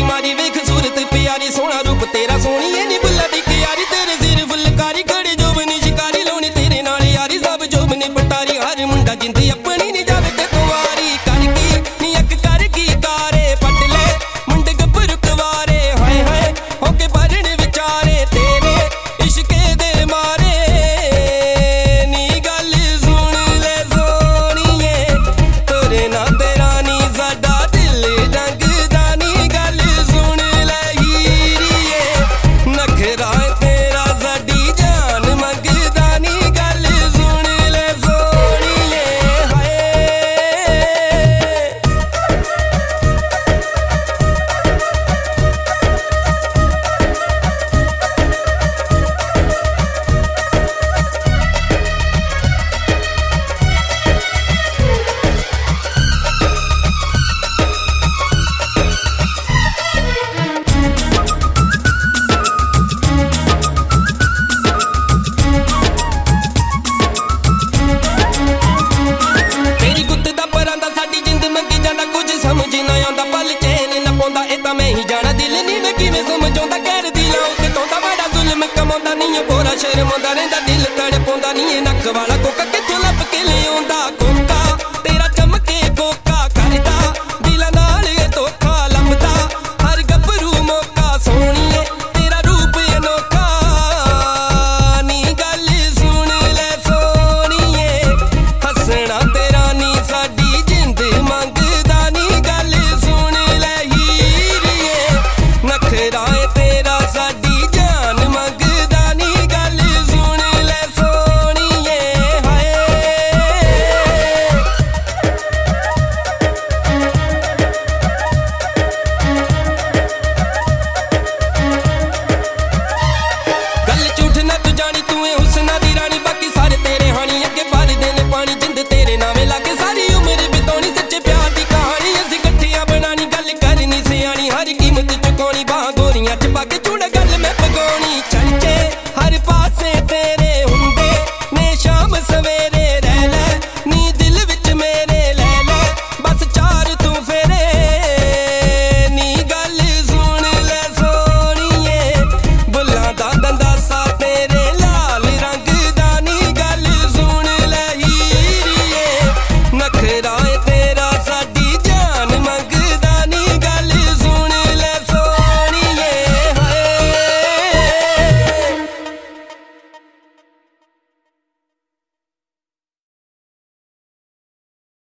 दी मारी वेख सूरत प्यारी सोना रूप तेरा सोनी है नी बुल्ला दी क्यारी तेरे सिर फुलकारी खड़े जोबनी शिकारी लाउनी तेरे नाल यारी सब जोबनी पटारी हर मुंडा जिंदी अपनी नी जावे ते तुम्हारी करकी नी अक करकी कारे पट ले मुंडे गब्बर कुवारे हाय हाय होके भरन विचारे तेरे इश्के दे मारे नी गल सुन ले सोनिए तोरे ना तेरा नी साडा दिल डंगदा नी गल सुन ले हीरिए नखरा तेरा साडी जान मंगदा नी गल सुन ले सोनिए हाय तेरी गुत्त दा परांदा साडी जिंद मंगी जांदा कुछ समझ ना आंदा पल चैन ना पौंदा ए तां मैं ही